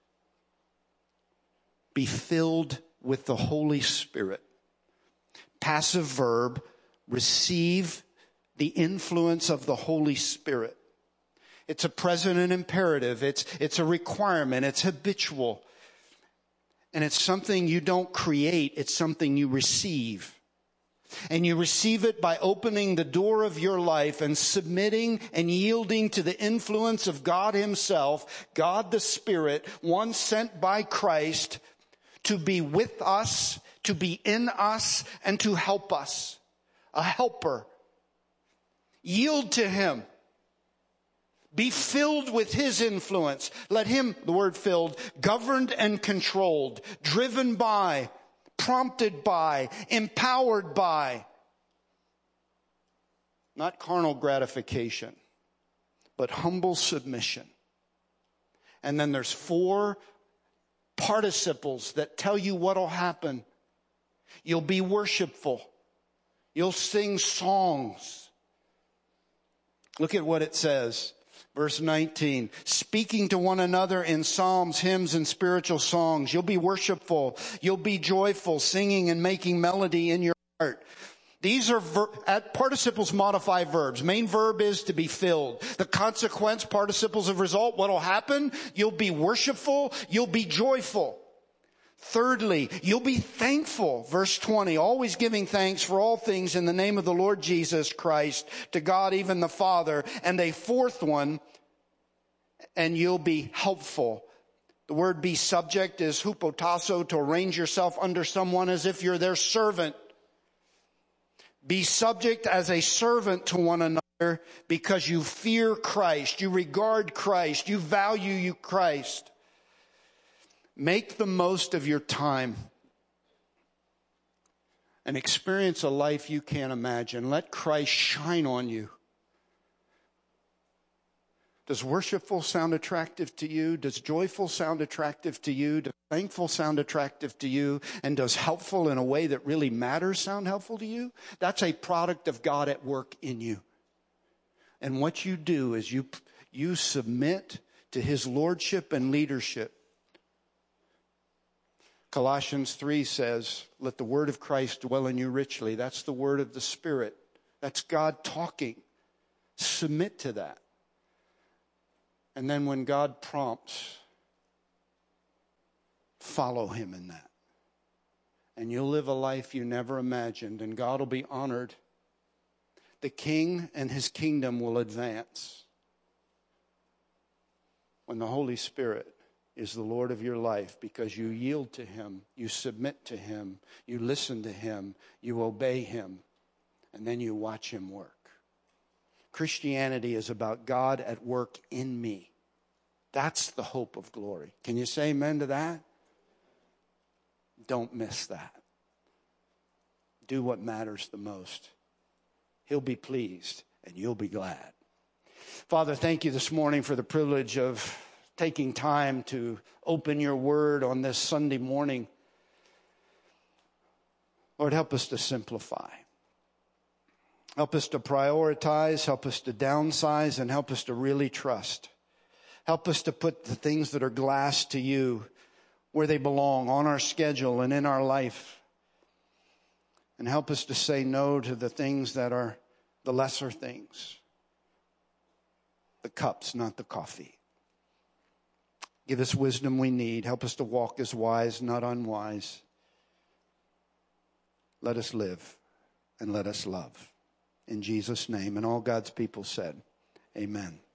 Be filled with the Holy Spirit. Passive verb, receive the influence of the Holy Spirit. It's a present and imperative. It's a requirement. It's habitual. And it's something you don't create. It's something you receive. And you receive it by opening the door of your life and submitting and yielding to the influence of God Himself, God the Spirit, one sent by Christ to be with us, to be in us, and to help us. A helper. Yield to Him. Be filled with His influence. Let Him, the word filled, governed and controlled, driven by, prompted by, empowered by. Not carnal gratification, but humble submission. And then there's 4 participles that tell you what'll happen. You'll be worshipful. You'll sing songs. Look at what it says. Verse 19, speaking to one another in psalms, hymns, and spiritual songs. You'll be worshipful. You'll be joyful, singing and making melody in your heart. These are participles modify verbs. Main verb is to be filled. The consequence, participles of result, what will happen? You'll be worshipful. You'll be joyful. Thirdly, you'll be thankful. Verse 20, always giving thanks for all things in the name of the Lord Jesus Christ, to God even the Father. And a 4th one, and you'll be helpful. The word be subject is hupotasso, to arrange yourself under someone as if you're their servant. Be subject as a servant to one another because you fear Christ, you regard Christ, you value Christ. Make the most of your time and experience a life you can't imagine. Let Christ shine on you. Does worshipful sound attractive to you? Does joyful sound attractive to you? Does thankful sound attractive to you? And does helpful in a way that really matters sound helpful to you? That's a product of God at work in you. And what you do is you submit to His lordship and leadership. Colossians 3 says, let the word of Christ dwell in you richly. That's the word of the Spirit. That's God talking. Submit to that. And then when God prompts, follow Him in that. And you'll live a life you never imagined, and God will be honored. The King and His kingdom will advance when the Holy Spirit is the Lord of your life, because you yield to Him, you submit to Him, you listen to Him, you obey Him, and then you watch Him work. Christianity is about God at work in me. That's the hope of glory. Can you say amen to that? Don't miss that. Do what matters the most. He'll be pleased and you'll be glad. Father, thank you this morning for the privilege of taking time to open your word on this Sunday morning. Lord, help us to simplify. Help us to prioritize, help us to downsize, and help us to really trust. Help us to put the things that are glass to you where they belong, on our schedule and in our life. And help us to say no to the things that are the lesser things. The cups, not the coffee. Give us wisdom we need. Help us to walk as wise, not unwise. Let us live and let us love. In Jesus' name. And all God's people said, amen.